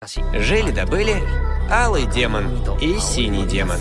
Жили-да были алый демон и синий демон.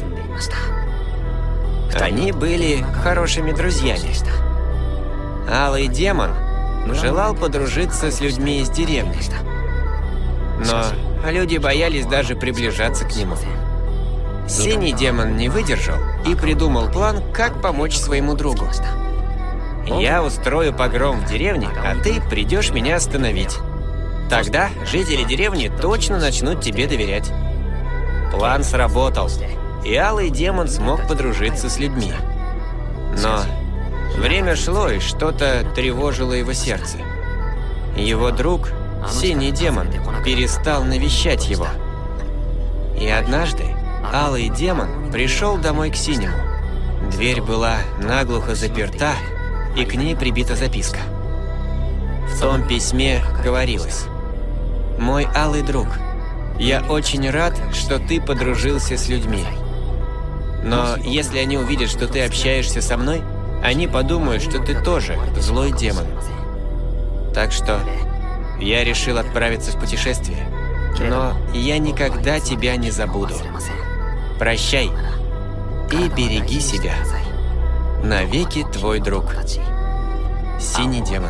Они были хорошими друзьями. Алый демон желал подружиться с людьми из деревни, но люди боялись даже приближаться к нему. Синий демон не выдержал и придумал план, как помочь своему другу. «Я устрою погром в деревне, а ты придешь меня остановить. Тогда жители деревни точно начнут тебе доверять». План сработал, и алый демон смог подружиться с людьми. Но время шло, и что-то тревожило его сердце. Его друг, синий демон, перестал навещать его. И однажды алый демон пришел домой к синему. Дверь была наглухо заперта, и к ней прибита записка. В том письме говорилось: «Мой алый друг, я очень рад, что ты подружился с людьми. Но если они увидят, что ты общаешься со мной, они подумают, что ты тоже злой демон. Так что я решил отправиться в путешествие. Но я никогда тебя не забуду. Прощай и береги себя. Навеки твой друг. Синий демон».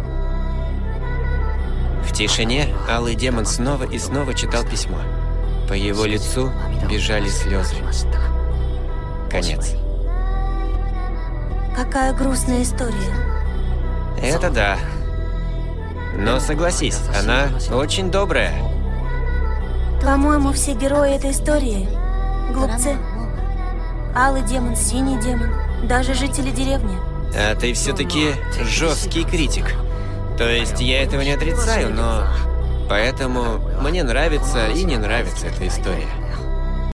В тишине алый демон снова и снова читал письмо. По его лицу бежали слезы. Конец. Какая грустная история. Это да. Но согласись, она очень добрая. По-моему, все герои этой истории – глупцы. Алый демон, синий демон, даже жители деревни. А ты все-таки жесткий критик. То есть я этого не отрицаю, но поэтому мне нравится и не нравится эта история.